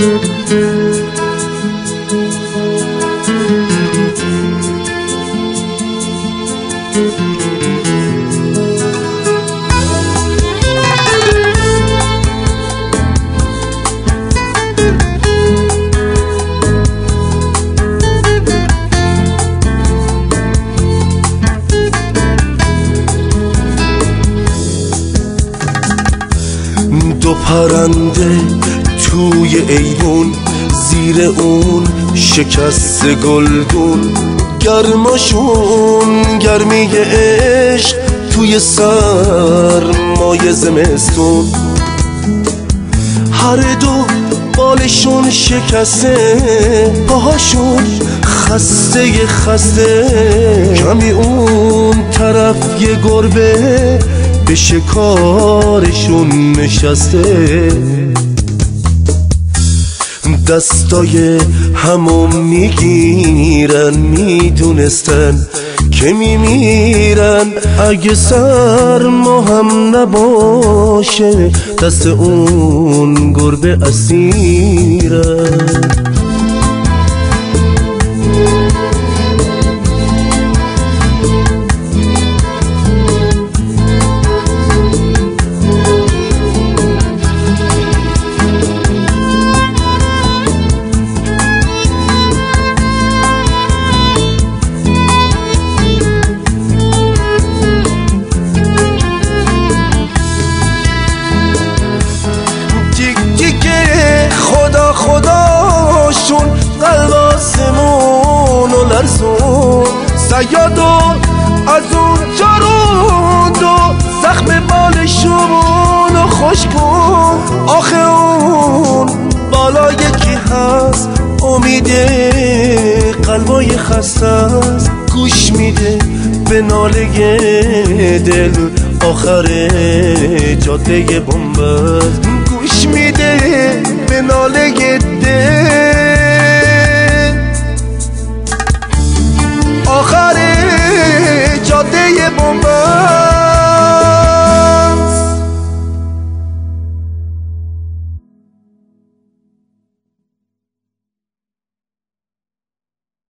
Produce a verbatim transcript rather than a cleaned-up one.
دو پرنده توی ایوون، زیر اون شکست گلگون، گرماشون گرمی عشق توی سرمای زمستون. هر دو بالشون شکسته، پاهاشون خسته خسته، کمی اون طرف یه گربه به شکارشون نشسته. دستای همو میگیرن، میدونستن که میمیرن اگه سرما هم نباشه، دست اون گربه اسیرن. خدا خداشون قلب آسمون و لرزون، صیادو از اونجا روند و زخم بالشون و خوشبون. آخه اون بالا یکی هست، امیده قلبای خسته است، گوش میده به ناله دل آخر جاده بنبست، گوش میده به ناله